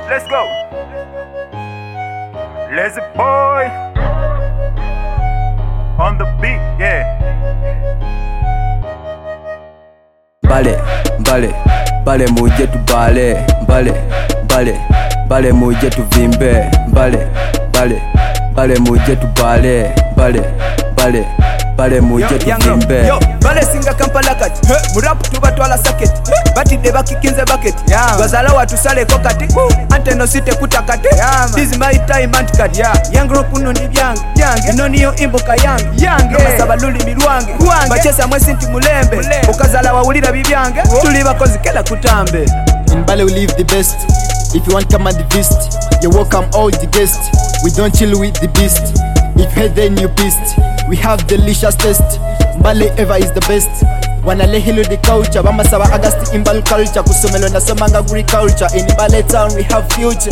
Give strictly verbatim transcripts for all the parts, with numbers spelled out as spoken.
Let's go. Lazy boy on the beat, yeah. Bale, bale, bale muje tu bale, bale, bale, bale muje tu vimbe, bale, bale, bale muje tu bale, bale, bale, bale muje tu vimbe. Yo, bale singa Kampala kati, murapu tuba twala saketi, batide bakikinze bucket, bazala watu sale kokati, anteno site kutakati, this is my time antikati, young group kuno ni byange, ino niyo imbuka yange, nomasaba luli milwange, bachesa mwesi nti mulembe, ukazala wawulira bibyange, tuli bakozi kela kutambe. In Bale we live the best. If you want come and the beast, you're welcome all the guests. We don't chill with the beast. If you hate then you pissed. We have delicious taste. Bale ever is the best. Wanale hilo the culture. Bama saba August in Bale culture. Kusomelo na somanga agriculture. In Bale town we have future.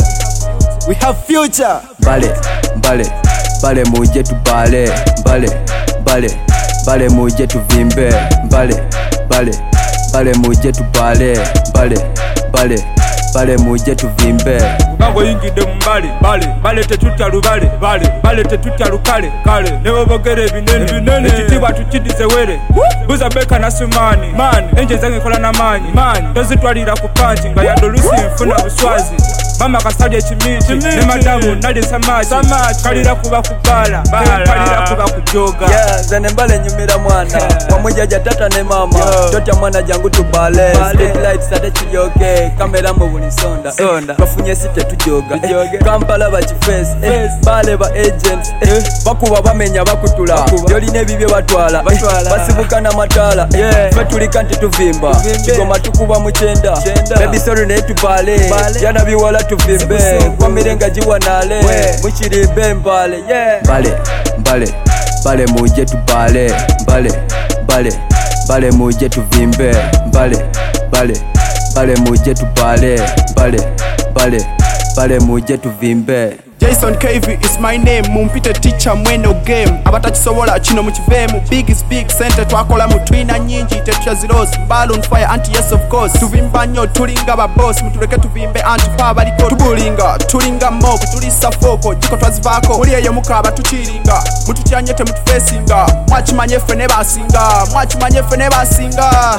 We have future. Bale, bale, bale muje tu bale, bale, bale, bale muje tu vimbe, bale, bale, bale muje tu bale, bale, bale, bale muje tu vimbe. Ugango yingide mbali, bale, bale tetutya lubale, bale, bale tetutya lukale, kale, newo bogere binene, binene, ekitibwa tukidize were, buza beka na sumani, mani, enje zange kola na manyi, mani, tozitwalira ku panti, nga ya dolusi mfuna buswazi, mama kasalye chimiti, ne madamu nali samachi, samachi, kalira kuba kubala, kalira kuba kujoga. Yeah, zane mbale nyumira mwana, pamoja jatata ne mama, tota mwana jangu tubale, street lights ate chiyoke, kamera mbuli sonda, sonda, kafunye site tujoga, Kampala bachifesi, bale ba agents, bakuba bamenya bakutula, yoli ne bibye batwala, basibuka na matala, fetuli kanti tuvimba, chigoma tukuba muchenda, baby sorry ne tubale, yana biwala tuvimbe, kwa mirenga jiwa nale, muchirimbe mbale, yeah. Bale, bale, bale muje tu bale, bale, bale, bale muje tu vimbe, bale, bale, bale muje tu bale, bale, bale, bale muje tu vimbe. Jason K V is my name, mumpite teacher mweno game. Abatachisobola chino mukivemu, big is big, center twakola mutwina nyingi, tetuya zeros, balloon fire, anti yes of course. Tuvimba nyo, tulinga ba boss, mutuleke tuvimbe anti pa baliko. Tubulinga, tulinga moko, tulisa foko, jiko twazivako. Muliye mukaba tuchiringa, mutuchanyete mutufacinga. Mwachimanye fene basinga, mwachimanye fene basinga.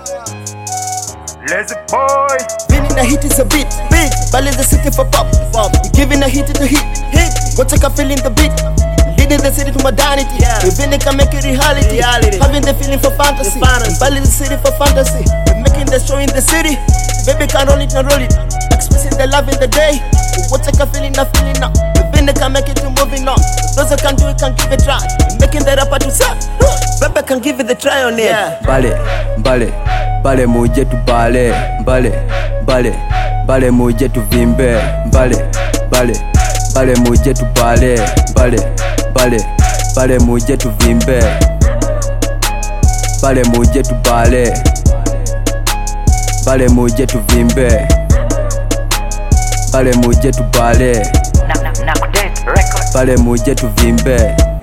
Lazy boy. Feeling the heat is a beat, beat. Bale the city for pop, pop. Giving the heat to the heat, hit. Go take a feeling the beat. Leading the city to modernity. Yeah. Within it can make it reality. reality. Having the feeling for fantasy. Bale the city for fantasy. We're making the show in the city. Baby can roll it and roll it. Expressing the love in the day. Go take a feeling, a feeling now. Within it can make it to moving on. Those who can do it can give it a try. Making the rapper to say, Baby can give it the try on it. Yeah. Bale, bale, bale muje tu bale, bale, bale, bale muje tu vimbe, bale, bale, bale muje tu bale, bale, bale, bale muje tu vimbe, bale muje tu bale, bale muje tu vimbe, bale muje tu bale, bale muje tu vimbe.